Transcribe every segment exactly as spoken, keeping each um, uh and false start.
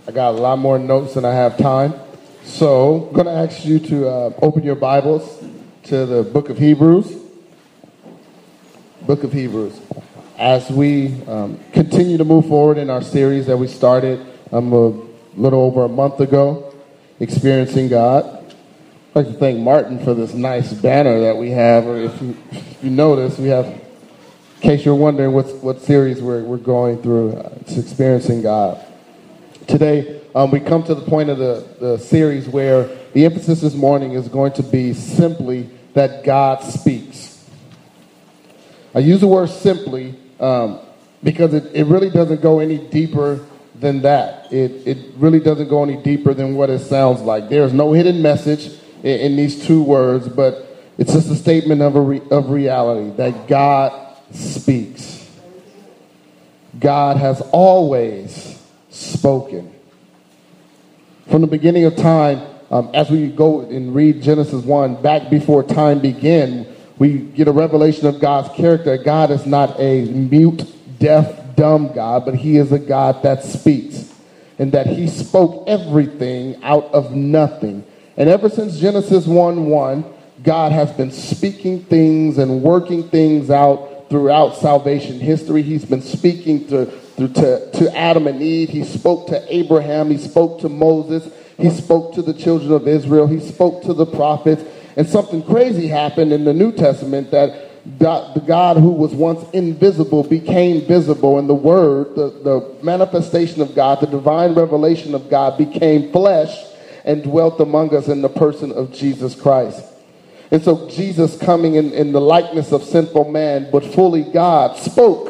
I got a lot more notes than I have time. So I'm going to ask you to uh, open your Bibles to the book of Hebrews. Book of Hebrews. As we um, continue to move forward in our series that we started um, a little over a month ago, Experiencing God. I'd like to thank Martin for this nice banner that we have. Or if you, if you notice, we have, in case you're wondering what, what series we're, we're going through, uh, it's Experiencing God. Today, um, we come to the point of the, the series where the emphasis this morning is going to be simply that God speaks. I use the word simply um, because it, it really doesn't go any deeper than that. It, it really doesn't go any deeper than what it sounds like. There's no hidden message in, in these two words, but it's just a statement of, a re, of reality that God speaks. God has always spoken. From the beginning of time, um, as we go and read Genesis one, back before time began, we get a revelation of God's character. God is not a mute, deaf, dumb God, but he is a God that speaks, and that he spoke everything out of nothing. And ever since Genesis one one, God has been speaking things and working things out throughout salvation history. He's been speaking to To, to Adam and Eve. He spoke to Abraham. He spoke to Moses. He spoke to the children of Israel. He spoke to the prophets. And something crazy happened in the New Testament, that God, the God who was once invisible became visible. And the Word, the, the manifestation of God, the divine revelation of God became flesh and dwelt among us in the person of Jesus Christ. And so Jesus, coming in, in the likeness of sinful man, but fully God, spoke.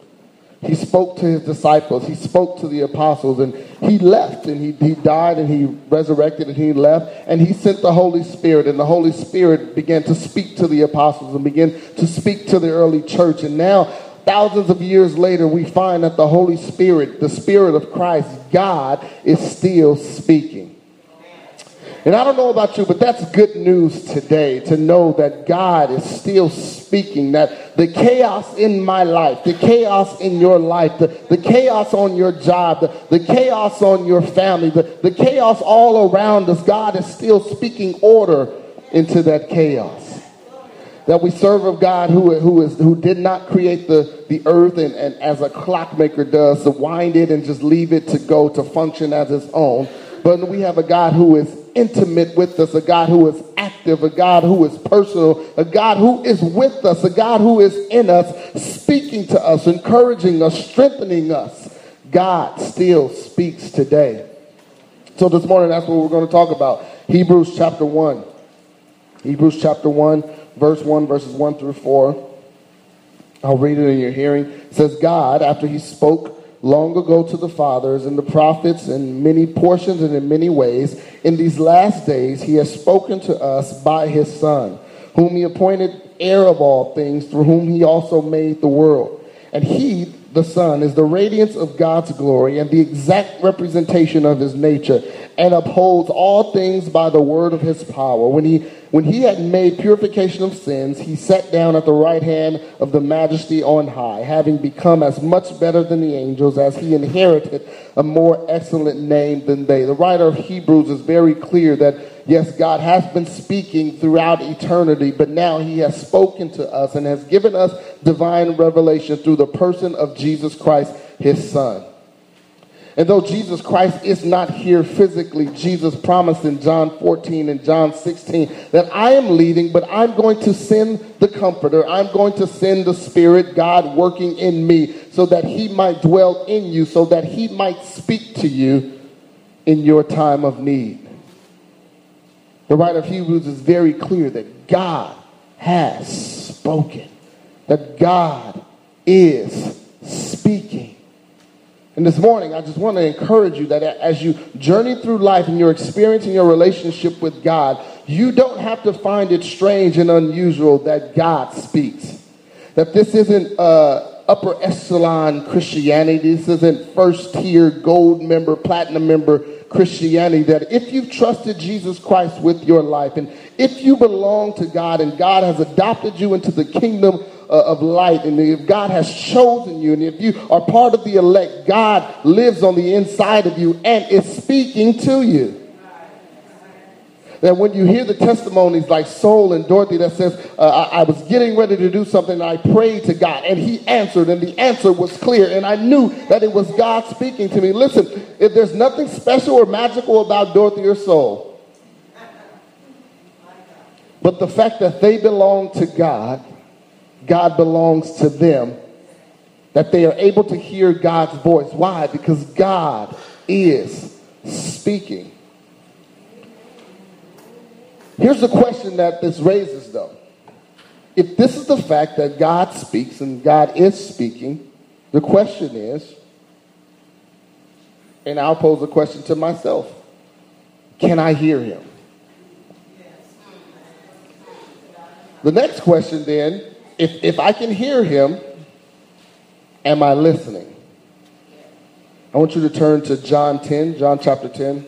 He spoke to his disciples. He spoke to the apostles, and he left, and he, he died, and he resurrected, and he left, and he sent the Holy Spirit, and the Holy Spirit began to speak to the apostles and began to speak to the early church. And now, thousands of years later, we find that the Holy Spirit, the Spirit of Christ, God, is still speaking. And I don't know about you, but that's good news today, to know that God is still speaking, that the chaos in my life, the chaos in your life, the, the chaos on your job, the, the chaos on your family, the, the chaos all around us, God is still speaking order into that chaos. That we serve a God who, who, is, who did not create the, the earth and, and as a clockmaker does, to wind it and just leave it to go to function as its own. But we have a God who is intimate with us, a God who is active, a God who is personal, a God who is with us, a God who is in us, speaking to us, encouraging us, strengthening us. God still speaks today. So this morning, that's what we're going to talk about. Hebrews chapter one. Hebrews chapter one, verse one, verses one through four. I'll read it in your hearing. It says, God, after he spoke long ago to the fathers and the prophets in many portions and in many ways, in these last days he has spoken to us by his Son, whom he appointed heir of all things, through whom he also made the world. And he, the Son, is the radiance of God's glory and the exact representation of his nature, and upholds all things by the word of his power. When he when he had made purification of sins, he sat down at the right hand of the majesty on high, having become as much better than the angels, as he inherited a more excellent name than they. The writer of Hebrews is very clear that, yes, God has been speaking throughout eternity, but now he has spoken to us and has given us divine revelation through the person of Jesus Christ, his Son. And though Jesus Christ is not here physically, Jesus promised in John fourteen and John sixteen that I am leaving, but I'm going to send the Comforter. I'm going to send the Spirit, God working in me, so that he might dwell in you, so that he might speak to you in your time of need. The writer of Hebrews is very clear that God has spoken, that God is speaking. And this morning, I just want to encourage you that as you journey through life and you're experiencing your relationship with God, you don't have to find it strange and unusual that God speaks. That this isn't uh, upper echelon Christianity. This isn't first tier gold member, platinum member Christianity. That if you've trusted Jesus Christ with your life, and if you belong to God and God has adopted you into the kingdom uh, of light, and if God has chosen you, and if you are part of the elect, God lives on the inside of you and is speaking to you. That when you hear the testimonies like Soul and Dorothy that says, uh, I, I was getting ready to do something and I prayed to God and he answered and the answer was clear and I knew that it was God speaking to me. Listen, if there's nothing special or magical about Dorothy or Soul, but the fact that they belong to God, God belongs to them, that they are able to hear God's voice. Why? Because God is speaking. Here's the question that this raises, though. If this is the fact that God speaks and God is speaking, the question is, and I'll pose a question to myself, can I hear him? The next question then, if, if I can hear him, am I listening? I want you to turn to John ten, John chapter ten.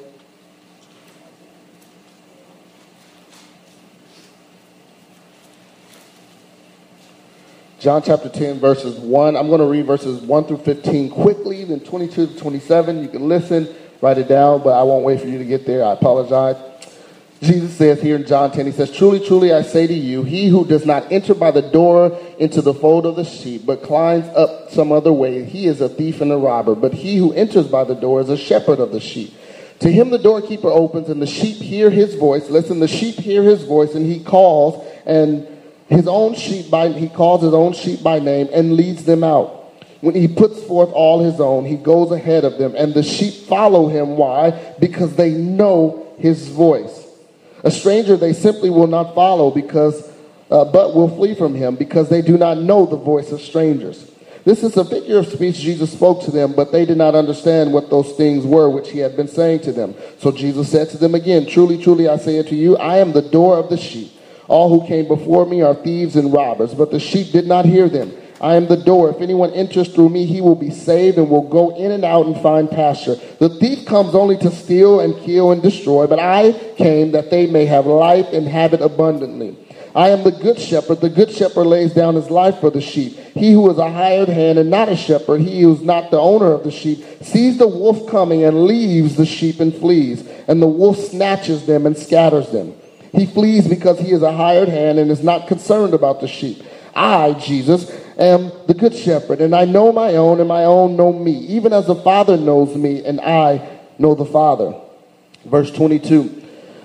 John chapter ten, verses one. I'm going to read verses one through fifteen quickly, then twenty-two to twenty-seven. You can listen, write it down, but I won't wait for you to get there. I apologize. Jesus says here in John ten, he says, truly, truly, I say to you, he who does not enter by the door into the fold of the sheep, but climbs up some other way, he is a thief and a robber. But he who enters by the door is a shepherd of the sheep. To him the doorkeeper opens, and the sheep hear his voice. Listen, the sheep hear his voice, and he calls, and his own sheep by he calls his own sheep by name and leads them out. When he puts forth all his own, he goes ahead of them, and the sheep follow him. Why? Because they know his voice. A stranger they simply will not follow, because, uh, but will flee from him, because they do not know the voice of strangers. This is a figure of speech Jesus spoke to them, but they did not understand what those things were which he had been saying to them. So Jesus said to them again, truly, truly, I say unto you, I am the door of the sheep. All who came before me are thieves and robbers, but the sheep did not hear them. I am the door. If anyone enters through me, he will be saved and will go in and out and find pasture. The thief comes only to steal and kill and destroy, but I came that they may have life and have it abundantly. I am the good shepherd. The good shepherd lays down his life for the sheep. He who is a hired hand and not a shepherd, he who is not the owner of the sheep, sees the wolf coming and leaves the sheep and flees, and the wolf snatches them and scatters them. He flees because he is a hired hand and is not concerned about the sheep. I, Jesus, am the good shepherd, and I know my own, and my own know me, even as the Father knows me, and I know the Father. Verse twenty-two.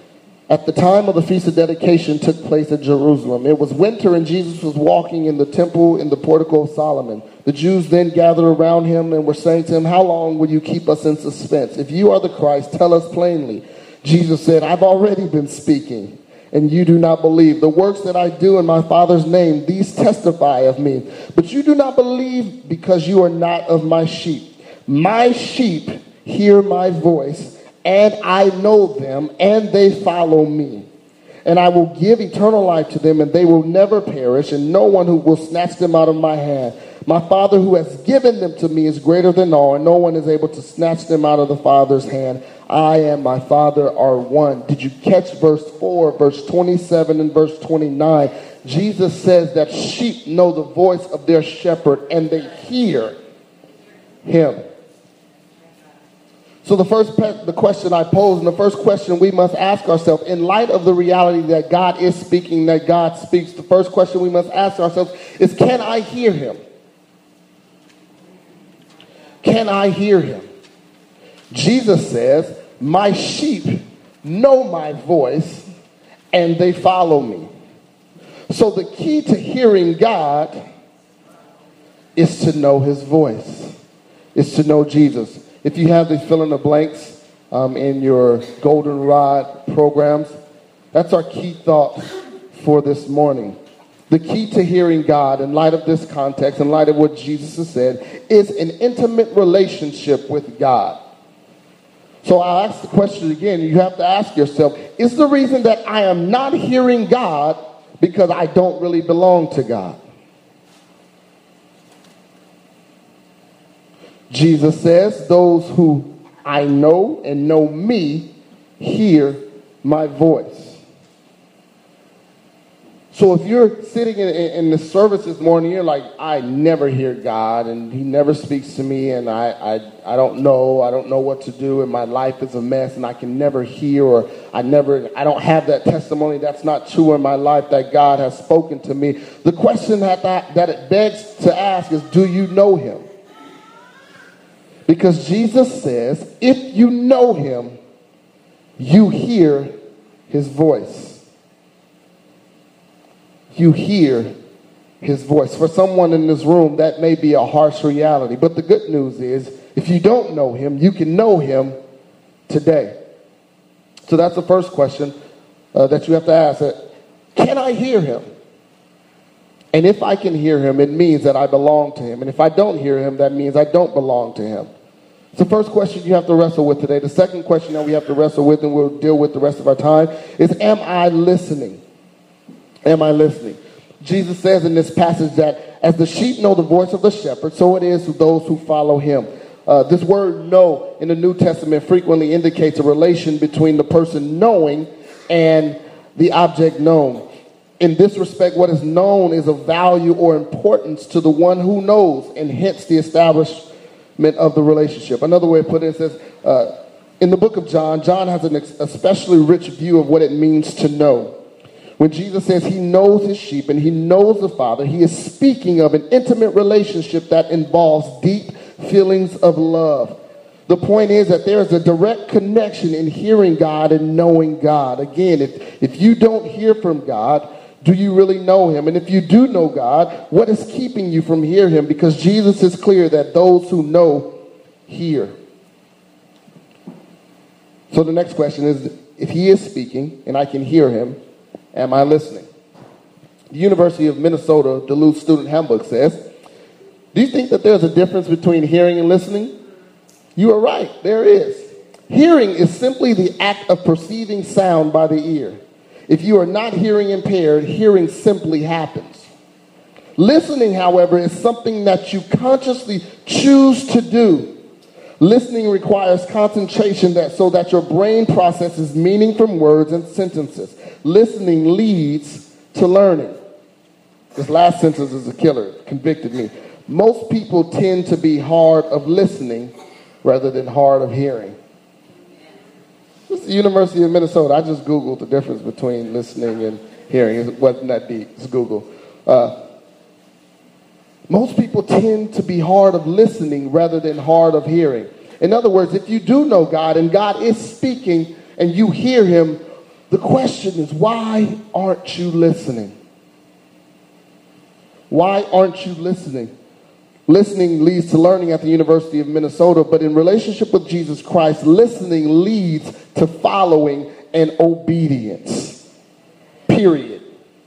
At the time of the Feast of Dedication took place at Jerusalem. It was winter, and Jesus was walking in the temple in the portico of Solomon. The Jews then gathered around him and were saying to him, how long will you keep us in suspense? If you are the Christ, tell us plainly. Jesus said, I've already been speaking, and you do not believe. The works that I do in my Father's name, these testify of me. But you do not believe because you are not of my sheep. My sheep hear my voice, and I know them, and they follow me. And I will give eternal life to them, and they will never perish, and no one who will snatch them out of my hand. My Father who has given them to me is greater than all, and no one is able to snatch them out of the Father's hand. I and my Father are one. Did you catch verse four, verse twenty-seven, and verse twenty-nine? Jesus says that sheep know the voice of their shepherd, and they hear him. So the first pe- the question I pose, and the first question we must ask ourselves, in light of the reality that God is speaking, that God speaks, the first question we must ask ourselves is, can I hear him? Can I hear him? Jesus says, my sheep know my voice, and they follow me. So the key to hearing God is to know his voice, is to know Jesus. If you have these fill in the blanks um, in your goldenrod programs, that's our key thought for this morning. The key to hearing God, in light of this context, in light of what Jesus has said, is an intimate relationship with God. So I'll ask the question again. You have to ask yourself, is the reason that I am not hearing God because I don't really belong to God? Jesus says, those who I know and know me hear my voice. So if you're sitting in, in, in the service this morning, you're like, I never hear God, and he never speaks to me, and I, I, I don't know, I don't know what to do, and my life is a mess, and I can never hear, or I never, I don't have that testimony. That's not true in my life that God has spoken to me. The question that, that, that it begs to ask is, do you know him? Because Jesus says, if you know him, you hear his voice. You hear his voice. For someone in this room, that may be a harsh reality. But the good news is, if you don't know him, you can know him today. So that's the first question uh, that you have to ask. Uh, can I hear him? And if I can hear him, it means that I belong to him. And if I don't hear him, that means I don't belong to him. It's the first question you have to wrestle with today. The second question that we have to wrestle with, and we'll deal with the rest of our time, is, am I listening? Am I listening? Jesus says in this passage that as the sheep know the voice of the shepherd, so it is to those who follow him. Uh, this word know in the New Testament frequently indicates a relation between the person knowing and the object known. In this respect, what is known is of value or importance to the one who knows, and hence the establishment of the relationship. Another way of putting it says, uh, in the book of John, John has an especially rich view of what it means to know. When Jesus says he knows his sheep and he knows the Father, he is speaking of an intimate relationship that involves deep feelings of love. The point is that there is a direct connection in hearing God and knowing God. Again, if, if you don't hear from God, do you really know him? And if you do know God, what is keeping you from hearing him? Because Jesus is clear that those who know hear. So the next question is, if he is speaking and I can hear him, am I listening? The University of Minnesota Duluth student handbook says, do you think that there's a difference between hearing and listening? You are right, there is. Hearing is simply the act of perceiving sound by the ear. If you are not hearing impaired, hearing simply happens. Listening, however, is something that you consciously choose to do. Listening requires concentration that so that your brain processes meaning from words and sentences. Listening leads to learning. This last sentence is a killer. It convicted me. Most people tend to be hard of listening rather than hard of hearing. This is the University of Minnesota. I just Googled the difference between listening and hearing. It wasn't that deep. It's Google. Uh, Most people tend to be hard of listening rather than hard of hearing. In other words, if you do know God and God is speaking and you hear him, the question is, why aren't you listening? Why aren't you listening? Listening leads to learning at the University of Minnesota, but in relationship with Jesus Christ, listening leads to following and obedience. Period.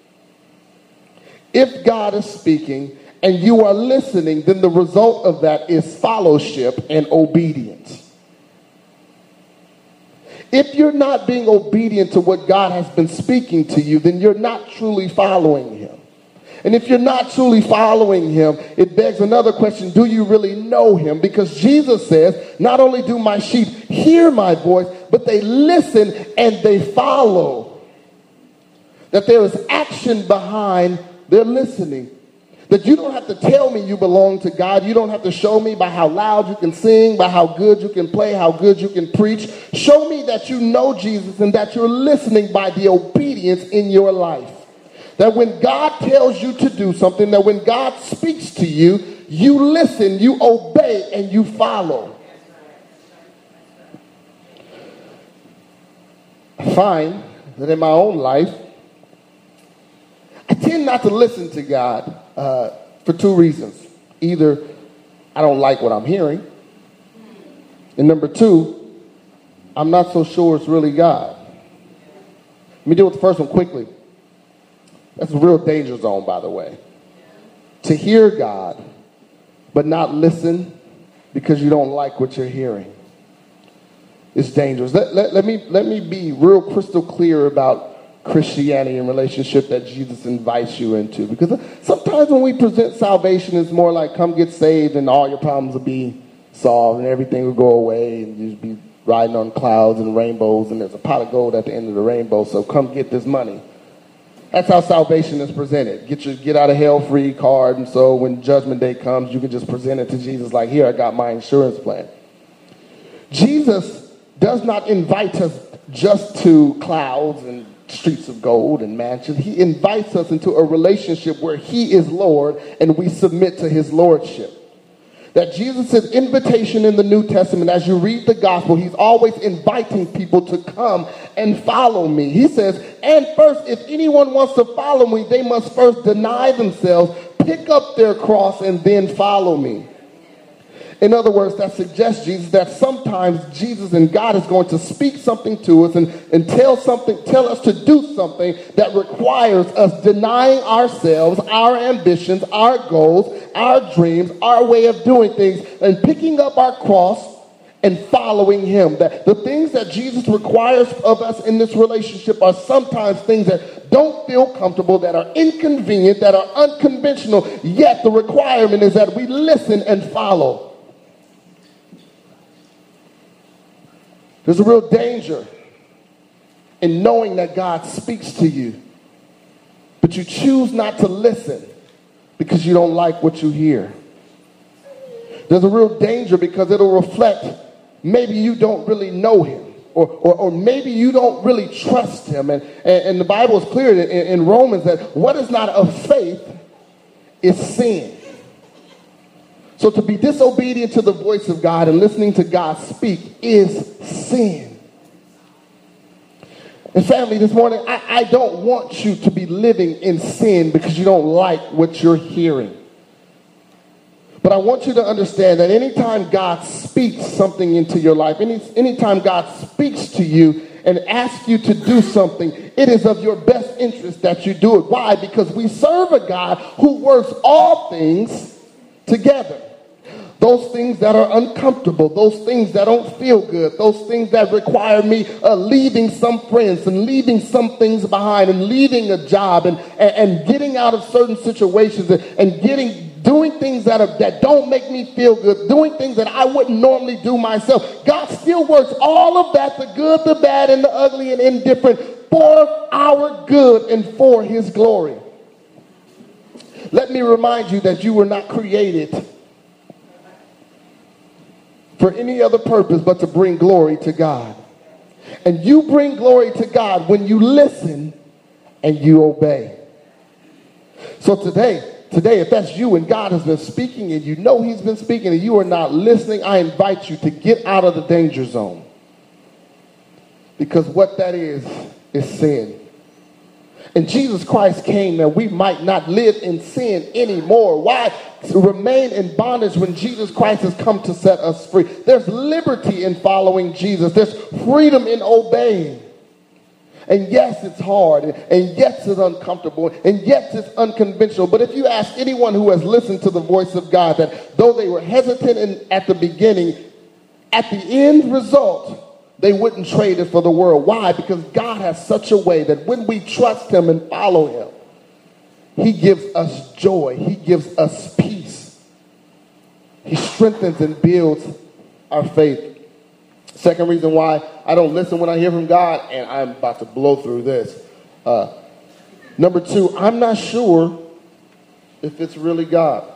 If God is speaking and you are listening, then the result of that is fellowship and obedience. If you're not being obedient to what God has been speaking to you, then you're not truly following him. And if you're not truly following him, it begs another question. Do you really know him? Because Jesus says, not only do my sheep hear my voice, but they listen and they follow. That there is action behind their listening. That you don't have to tell me you belong to God. You don't have to show me by how loud you can sing, by how good you can play, how good you can preach. Show me that you know Jesus and that you're listening by the obedience in your life. That when God tells you to do something, that when God speaks to you, you listen, you obey, and you follow. I find that in my own life, I tend not to listen to God uh, for two reasons. Either I don't like what I'm hearing, and number two, I'm not so sure it's really God. Let me deal with the first one quickly. That's a real danger zone, by the way. To hear God, but not listen because you don't like what you're hearing. It's dangerous. Let, let, let, me, let me be real crystal clear about Christianity and relationship that Jesus invites you into. Because sometimes when we present salvation, it's more like, come get saved and all your problems will be solved and everything will go away and you'll be riding on clouds and rainbows and there's a pot of gold at the end of the rainbow, so come get this money. That's how salvation is presented. Get your get out of hell free card, and so when judgment day comes, you can just present it to Jesus like, here, I got my insurance plan. Jesus does not invite us just to clouds and streets of gold and mansions. He invites us into a relationship where he is Lord and we submit to his lordship. That Jesus' invitation in the New Testament, as you read the gospel, he's always inviting people to come and follow me. He says, and first, if anyone wants to follow me, they must first deny themselves, pick up their cross, and then follow me. In other words, that suggests, Jesus, that sometimes Jesus and God is going to speak something to us and, and tell something, tell us to do something that requires us denying ourselves, our ambitions, our goals, our dreams, our way of doing things, and picking up our cross and following him. That the things that Jesus requires of us in this relationship are sometimes things that don't feel comfortable, that are inconvenient, that are unconventional, yet the requirement is that we listen and follow. There's a real danger in knowing that God speaks to you, but you choose not to listen because you don't like what you hear. There's a real danger because it'll reflect maybe you don't really know him, or, or, or maybe you don't really trust him. And, and, and the Bible is clear in, in Romans that what is not of faith is sin. So to be disobedient to the voice of God and listening to God speak is sin. And family, this morning, I, I don't want you to be living in sin because you don't like what you're hearing. But I want you to understand that anytime God speaks something into your life, any, anytime God speaks to you and asks you to do something, it is of your best interest that you do it. Why? Because we serve a God who works all things together. Those things that are uncomfortable, those things that don't feel good, those things that require me uh, leaving some friends and leaving some things behind and leaving a job and, and, and getting out of certain situations and, and getting doing things that are, that don't make me feel good, doing things that I wouldn't normally do myself. God still works all of that, the good, the bad, and the ugly and indifferent, for our good and for his glory. Let me remind you that you were not created for any other purpose but to bring glory to God. And you bring glory to God when you listen and you obey. So today, today, if that's you and God has been speaking and you know he's been speaking and you are not listening, I invite you to get out of the danger zone. Because what that is, is sin. And Jesus Christ came that we might not live in sin anymore. Why remain in bondage when Jesus Christ has come to set us free? There's liberty in following Jesus. There's freedom in obeying. And yes, it's hard. And yes, it's uncomfortable. And yes, it's unconventional. But if you ask anyone who has listened to the voice of God, that though they were hesitant in, at the beginning, at the end result, they wouldn't trade it for the world. Why? Because God has such a way that when we trust him and follow him, he gives us joy. He gives us peace. He strengthens and builds our faith. Second reason why I don't listen when I hear from God, and I'm about to blow through this. Uh, number two, I'm not sure if it's really God.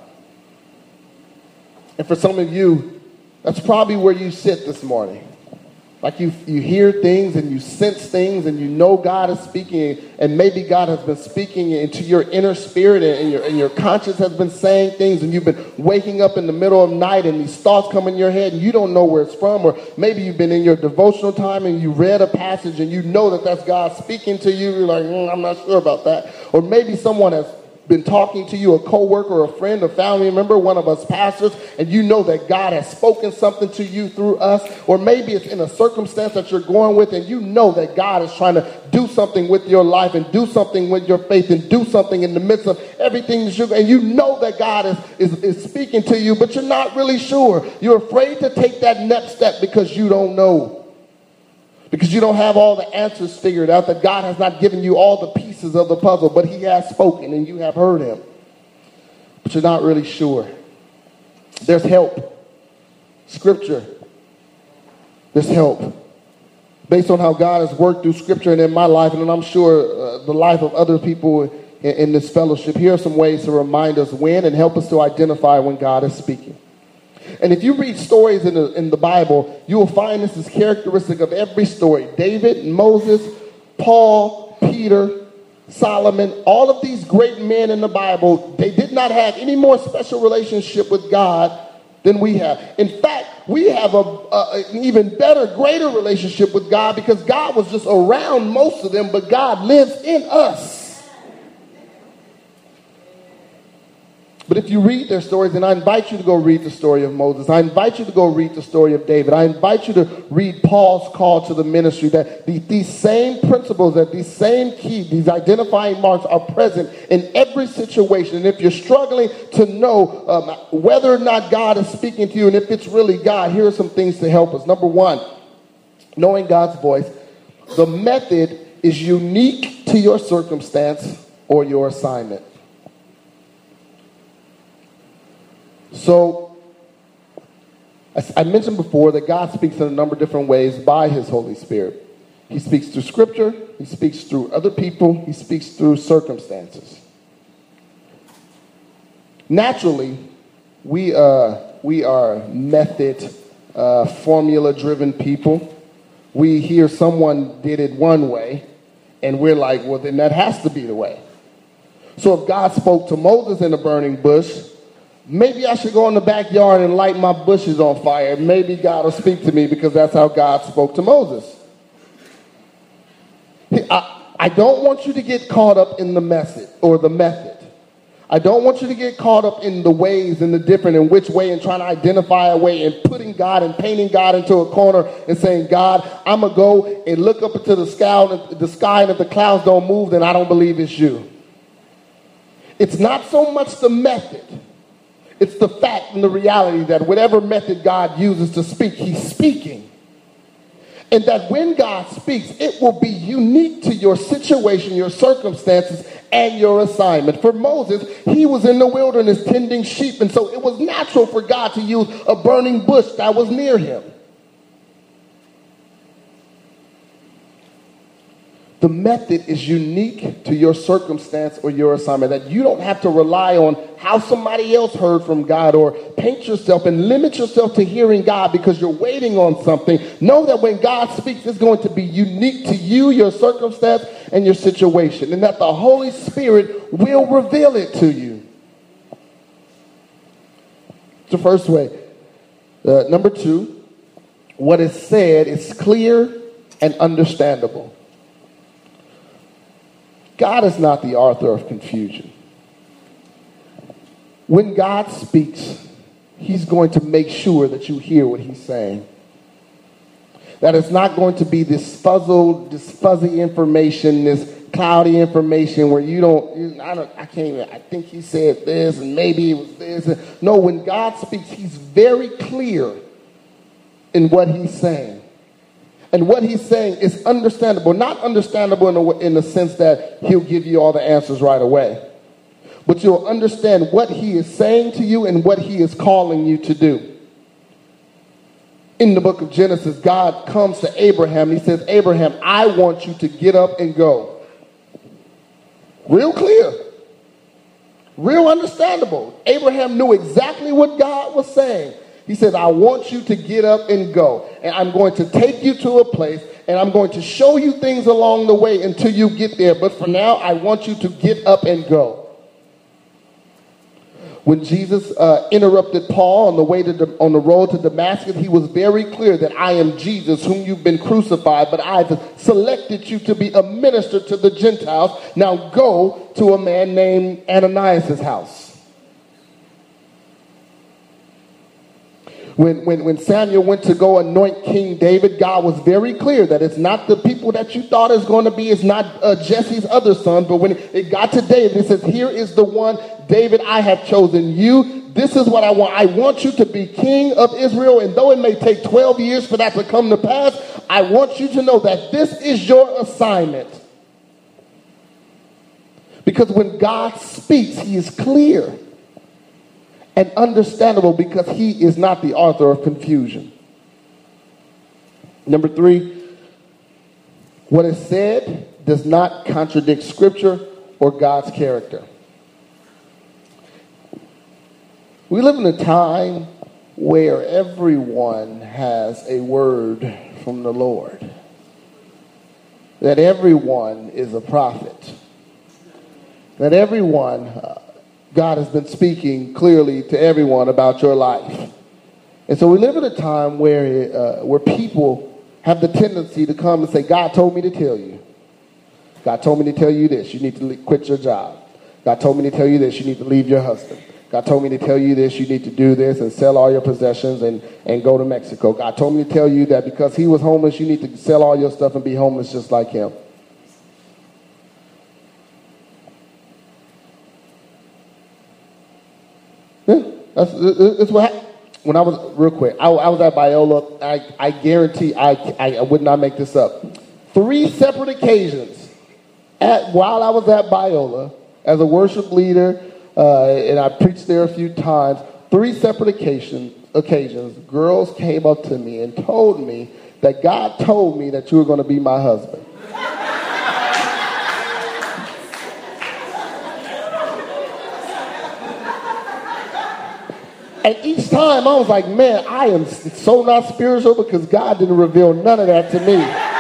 And for some of you, that's probably where you sit this morning. Like you, you hear things and you sense things and you know God is speaking, and maybe God has been speaking into your inner spirit, and your, and your conscience has been saying things, and you've been waking up in the middle of the night and these thoughts come in your head and you don't know where it's from. Or maybe you've been in your devotional time and you read a passage and you know that that's God speaking to you. You're like, mm, I'm not sure about that. Or maybe someone has been talking to you, a coworker, a friend, a family member, one of us pastors, and you know that God has spoken something to you through us. Or maybe it's in a circumstance that you're going with and you know that God is trying to do something with your life and do something with your faith and do something in the midst of everything that you're, and you know that God is, is, is speaking to you, but you're not really sure. You're afraid to take that next step because you don't know. Because you don't have all the answers figured out, that God has not given you all the pieces of the puzzle, but he has spoken and you have heard him. But you're not really sure. There's help. Scripture. There's help. based on how God has worked through Scripture and in my life, and I'm sure uh, the life of other people in, in this fellowship, here are some ways to remind us when and help us to identify when God is speaking. And if you read stories in the, in the Bible, you will find this is characteristic of every story. David, Moses, Paul, Peter, Solomon, all of these great men in the Bible, they did not have any more special relationship with God than we have. In fact, we have a, a, an even better, greater relationship with God because God was just around most of them, but God lives in us. But if you read their stories, and I invite you to go read the story of Moses, I invite you to go read the story of David, I invite you to read Paul's call to the ministry, that the, these same principles, that these same keys, these identifying marks are present in every situation. And if you're struggling to know um, whether or not God is speaking to you and if it's really God, here are some things to help us. Number one, knowing God's voice. The method is unique to your circumstance or your assignment. So, as I mentioned before that God speaks in a number of different ways by his Holy Spirit. He speaks through Scripture, he speaks through other people, he speaks through circumstances. Naturally, we, uh, we are method, uh, formula-driven people. We hear someone did it one way, and we're like, well, then that has to be the way. So if God spoke to Moses in a burning bush, maybe I should go in the backyard and light my bushes on fire. Maybe God will speak to me because that's how God spoke to Moses. I, I don't want you to get caught up in the method or the method. I don't want you to get caught up in the ways and the different and which way and trying to identify a way and putting God and painting God into a corner and saying, God, I'm going to go and look up into the sky, the sky, and if the clouds don't move, then I don't believe it's you. It's not so much the method. It's the fact and the reality that whatever method God uses to speak, he's speaking. And that when God speaks, it will be unique to your situation, your circumstances, and your assignment. For Moses, he was in the wilderness tending sheep, and so it was natural for God to use a burning bush that was near him. The method is unique to your circumstance or your assignment, that you don't have to rely on how somebody else heard from God or paint yourself and limit yourself to hearing God because you're waiting on something. Know that when God speaks, it's going to be unique to you, your circumstance, and your situation, and that the Holy Spirit will reveal it to you. It's the first way. Uh, number two, what is said is clear and understandable. God is not the author of confusion. When God speaks, he's going to make sure that you hear what he's saying. That it's not going to be this fuzzled, this fuzzy information, this cloudy information where you don't, I don't, I can't even, I think he said this and maybe it was this. No, when God speaks, he's very clear in what he's saying. And what he's saying is understandable, not understandable in the, in the sense that he'll give you all the answers right away. But you'll understand what he is saying to you and what he is calling you to do. In the book of Genesis, God comes to Abraham. He says, Abraham, I want you to get up and go. Real clear. Real understandable. Abraham knew exactly what God was saying. He says, I want you to get up and go. And I'm going to take you to a place, and I'm going to show you things along the way until you get there. But for now, I want you to get up and go. When Jesus uh, interrupted Paul on the way to the, on the road to Damascus, he was very clear that I am Jesus, whom you've been crucified, but I've selected you to be a minister to the Gentiles. Now go to a man named Ananias' house. When, when, when Samuel went to go anoint King David, God was very clear that it's not the people that you thought it's going to be. It's not uh, Jesse's other son. But when it got to David, it says, here is the one, David, I have chosen you. This is what I want. I want you to be king of Israel. And though it may take twelve years for that to come to pass, I want you to know that this is your assignment. Because when God speaks, he is clear and understandable because he is not the author of confusion. Number three, What is said does not contradict Scripture or God's character. We live in a time where everyone has a word from the Lord. That everyone is a prophet. That everyone, uh, God has been speaking clearly to everyone about your life. And so we live in a time where uh, where people have the tendency to come and say, God told me to tell you. God told me to tell you this. You need to quit your job. God told me to tell you this. You need to leave your husband. God told me to tell you this. You need to do this and sell all your possessions and, and go to Mexico. God told me to tell you that because he was homeless, you need to sell all your stuff and be homeless just like him. Yeah, that's, that's what happened. When I was, real quick, I, I was at Biola. I, I guarantee I, I, I would not make this up. Three separate occasions at, while I was at Biola as a worship leader, uh, and I preached there a few times, three separate occasions, occasions, girls came up to me and told me that God told me that you were going to be my husband. And each time I was like, man, I am so not spiritual because God didn't reveal none of that to me.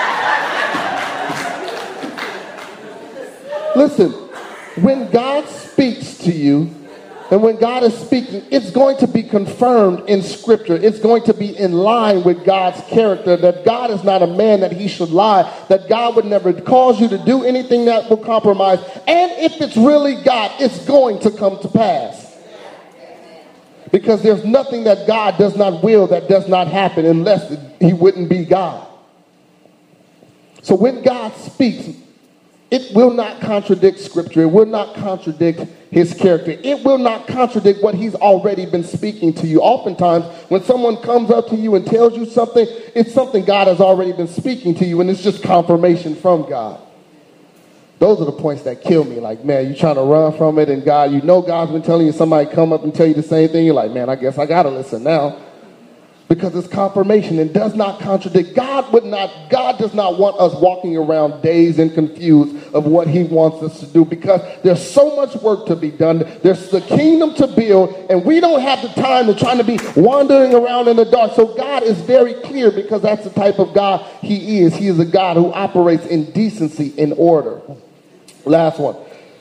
Listen, when God speaks to you, and when God is speaking, it's going to be confirmed in Scripture. It's going to be in line with God's character, that God is not a man that he should lie, that God would never cause you to do anything that will compromise. And if it's really God, it's going to come to pass. Because there's nothing that God does not will that does not happen unless he wouldn't be God. So when God speaks, it will not contradict Scripture. It will not contradict his character. It will not contradict what he's already been speaking to you. Oftentimes, when someone comes up to you and tells you something, it's something God has already been speaking to you, and it's just confirmation from God. Those are the points that kill me. Like, man, you trying to run from it, and God, you know God's been telling you, somebody come up and tell you the same thing. You're like, man, I guess I got to listen now. Because it's confirmation and does not contradict. God would not, God does not want us walking around dazed and confused of what he wants us to do, because there's so much work to be done. There's the kingdom to build, and we don't have the time to try to be wandering around in the dark. So God is very clear, because that's the type of God he is. He is a God who operates in decency and order. Last one.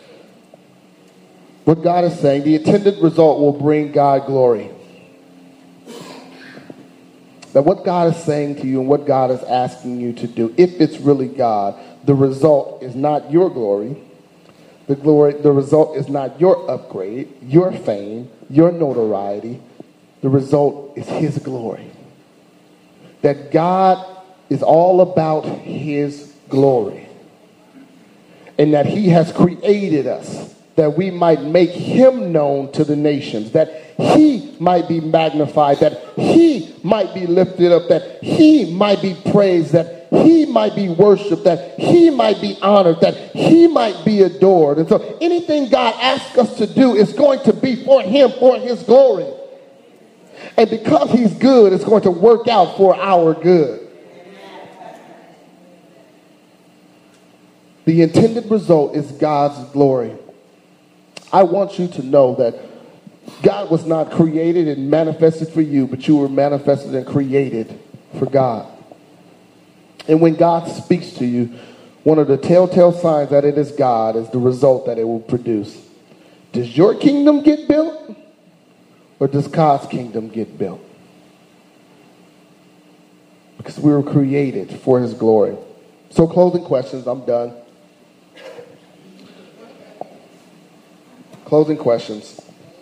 What God is saying, the intended result will bring God glory. That what God is saying to you and what God is asking you to do, if it's really God, the result is not your glory. The glory, the result is not your upgrade, your fame, your notoriety. The result is his glory. That God is all about his glory. And that he has created us that we might make him known to the nations, that he might be magnified, that he might be lifted up, that he might be praised, that he might be worshiped, that he might be honored, that he might be adored. And so anything God asks us to do is going to be for him, for his glory. And because he's good, it's going to work out for our good. The intended result is God's glory. I want you to know that God was not created and manifested for you, but you were manifested and created for God. And when God speaks to you, one of the telltale signs that it is God is the result that it will produce. Does your kingdom get built, or does God's kingdom get built? Because we were created for his glory. So closing questions, I'm done. Closing questions.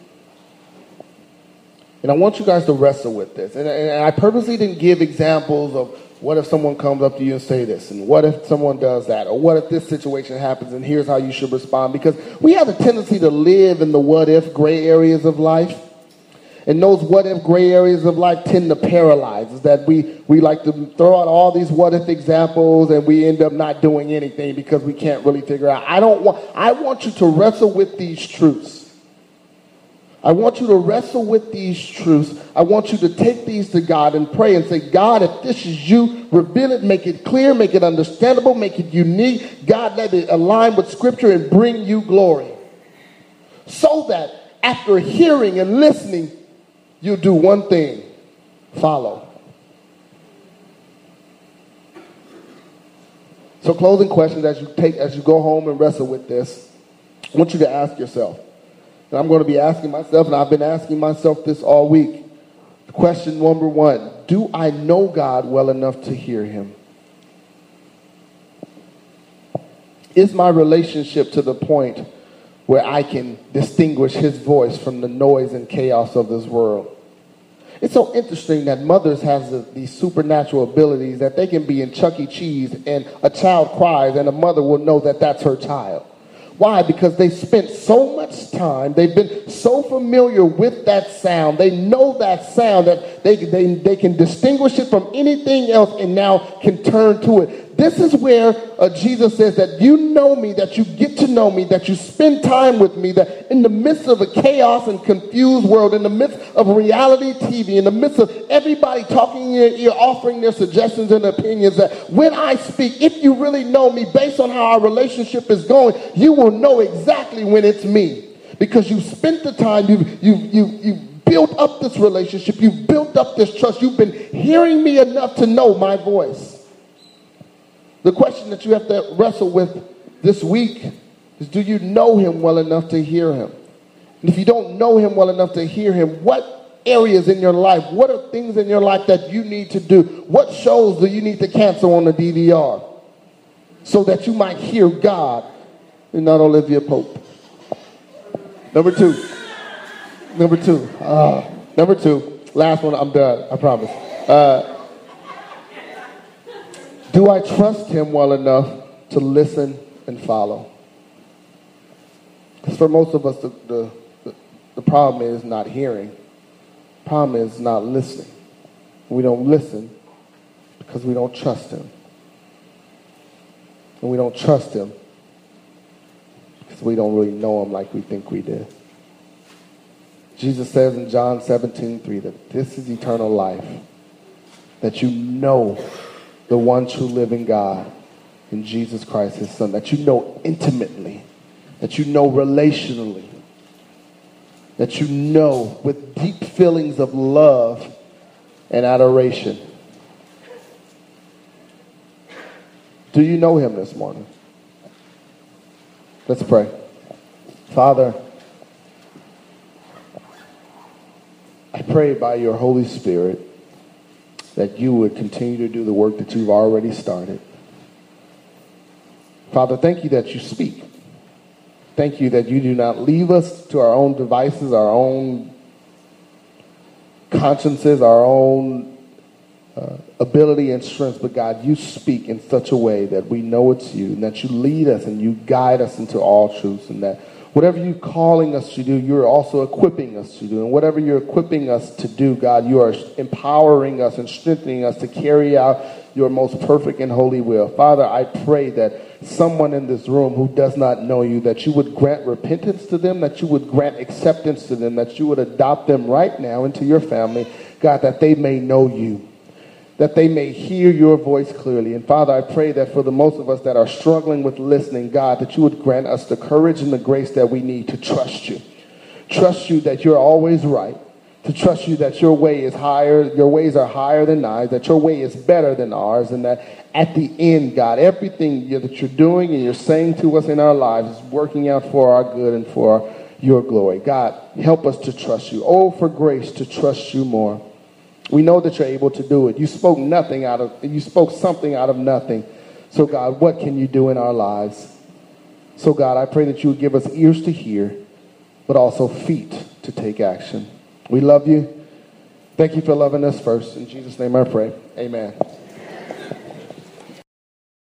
And I want you guys to wrestle with this. And, and I purposely didn't give examples of what if someone comes up to you and say this, and what if someone does that, or what if this situation happens and here's how you should respond. Because we have a tendency to live in the what if gray areas of life. And those what if gray areas of life tend to paralyze. Is that we, we like to throw out all these what if examples, and we end up not doing anything because we can't really figure out. I don't want, I want you to wrestle with these truths. I want you to wrestle with these truths. I want you to take these to God and pray and say, God, if this is you, reveal it, make it clear, make it understandable, make it unique. God, let it align with Scripture and bring you glory. So that after hearing and listening, you do one thing: follow. So closing questions as you take, as you go home and wrestle with this, I want you to ask yourself, and I'm going to be asking myself, and I've been asking myself this all week. Question number one: do I know God well enough to hear him? Is my relationship to the point where I can distinguish his voice from the noise and chaos of this world? It's so interesting that mothers have the, these supernatural abilities that they can be in Chuck E. Cheese and a child cries and a mother will know that that's her child. Why? Because they spent so much time, they've been so familiar with that sound, they know that sound that they, they, they can distinguish it from anything else and now can turn to it. This is where uh, Jesus says that you know me, that you get to know me, that you spend time with me, that in the midst of a chaos and confused world, in the midst of reality T V, in the midst of everybody talking in your ear, offering their suggestions and opinions, that when I speak, if you really know me, based on how our relationship is going, you will know exactly when it's me. Because you've spent the time, you've, you've, you've, you've built up this relationship, you've built up this trust, you've been hearing me enough to know my voice. The question that you have to wrestle with this week is, do you know him well enough to hear him? And if you don't know him well enough to hear him, what areas in your life, what are things in your life that you need to do? What shows do you need to cancel on the D V R so that you might hear God and not Olivia Pope? Number two. Number two. Uh, number two. Last one, I'm done, I promise. Uh, Do I trust him well enough to listen and follow? Because for most of us, the, the, the, the problem is not hearing. The problem is not listening. We don't listen because we don't trust him. And we don't trust him because we don't really know him like we think we do. Jesus says in John seventeen three that this is eternal life, that you know the one true living God in Jesus Christ, his son, that you know intimately, that you know relationally, that you know with deep feelings of love and adoration. Do you know him this morning? Let's pray. Father, I pray by your Holy Spirit that you would continue to do the work that you've already started. Father, thank you that you speak. Thank you that you do not leave us to our own devices, our own consciences, our own uh, ability and strength, but God, you speak in such a way that we know it's you, and that you lead us and you guide us into all truths, and that whatever you're calling us to do, you're also equipping us to do. And whatever you're equipping us to do, God, you are empowering us and strengthening us to carry out your most perfect and holy will. Father, I pray that someone in this room who does not know you, that you would grant repentance to them, that you would grant acceptance to them, that you would adopt them right now into your family, God, that they may know you, that they may hear your voice clearly. And Father, I pray that for the most of us that are struggling with listening, God, that you would grant us the courage and the grace that we need to trust you. Trust you that you're always right. To trust you that your way is higher, your ways are higher than ours, that your way is better than ours, and that at the end, God, everything that you're doing and you're saying to us in our lives is working out for our good and for your glory. God, help us to trust you. Oh, for grace to trust you more. We know that you're able to do it. You spoke nothing out of, you spoke something out of nothing. So God, what can you do in our lives? So God, I pray that you would give us ears to hear, but also feet to take action. We love you. Thank you for loving us first. In Jesus' name I pray. Amen.